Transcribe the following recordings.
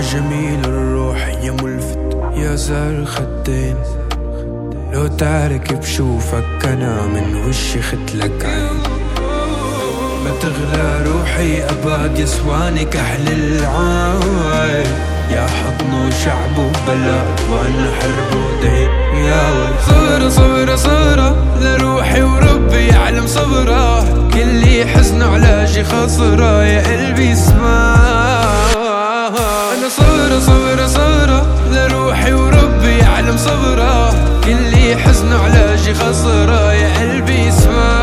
جميل الروح يا ملفت يا زار الخدين، لو تعرك بشوفك أنا من وشي ختلك عين. ما تغلى روحي أبد يسواني كحل العين، يا حضن وشعب وبلاد وأنا حرب ودين. يا صبرة صبرة صبرة لروحي وربي يعلم صبرة، كل حزن علاجي خسرة يا قلبي اسمع. أنا صبرة صبرة صبرة لروحي وربي يعلم صبرة، كل حزن علاجي خسرة يا قلبي اسمع.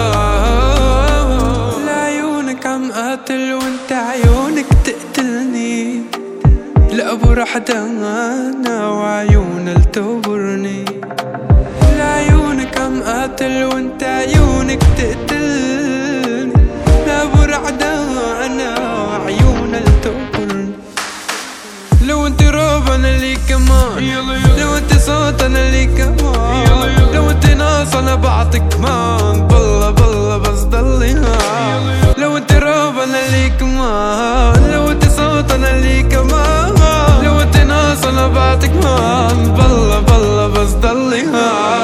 لعيونك عم قاتل وانت عيونك تقتلني، لأبو رحدة أنا وعيون التبرني. لعيونك عم قاتل وانت عيونك تقتلني، لأبو رحدة أنا وعيون التبرني. لو انت روب انا لي كمان، لو انت صوت انا لي كمان، لو انت ناس انا بعطيك كمان، بالله بالله بس ضلي ها. لو انت روب انا لي كمان، لو انت صوت انا لي كمان، لو انت ناس انا بعطيك كمان، بالله بالله بس ضلي ها.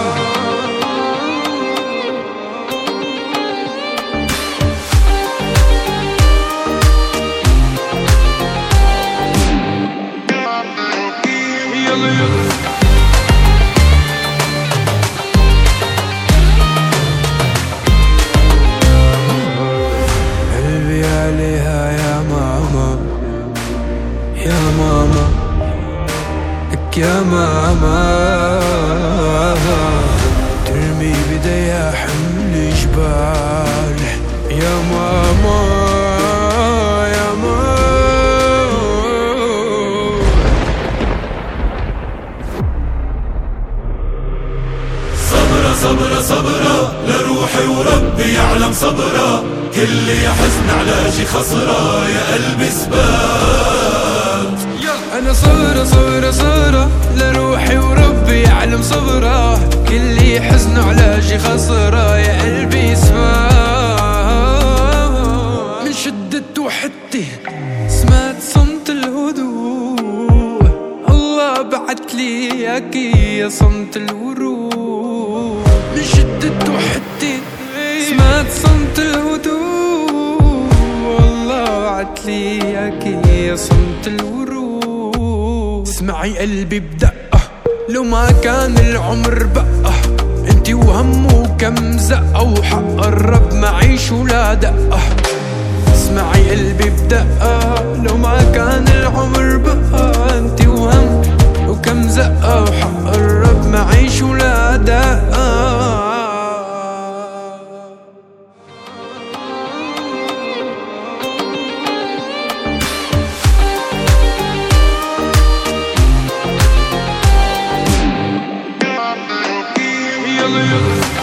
قلبي عليها يا ماما يا ماما لك يا ماما، ترمي بديها حمل جبال يا ماما يا ماما. صبرة صبرة صبرة لروحي وربي يعلم صبرة، كل يا حزن علاجي خسرة يا قلبي سبات. أنا صبرة صبرة صبرة لروحي وربي يعلم صبرة، كل حزن علاجي خسرة يا قلبي سمات. من شدة وحدتي سمعت صمت الهدوء، الله بعتلي اياكي يا صمت الورود. من شدة وحدتي سمعت صمت الهدوء، الله بعتلي اياكي يا صمت الورود. اسمعي قلبي بدقة لو ما كان العمر بقى، انتي وهم وكم زقة وحق الرب معيش ولا دقة. اسمعي قلبي بدقة لو ما كان العمر بقى، انتي وهم وكم زقة وحق الرب معيش ولا دقة. يلا يلا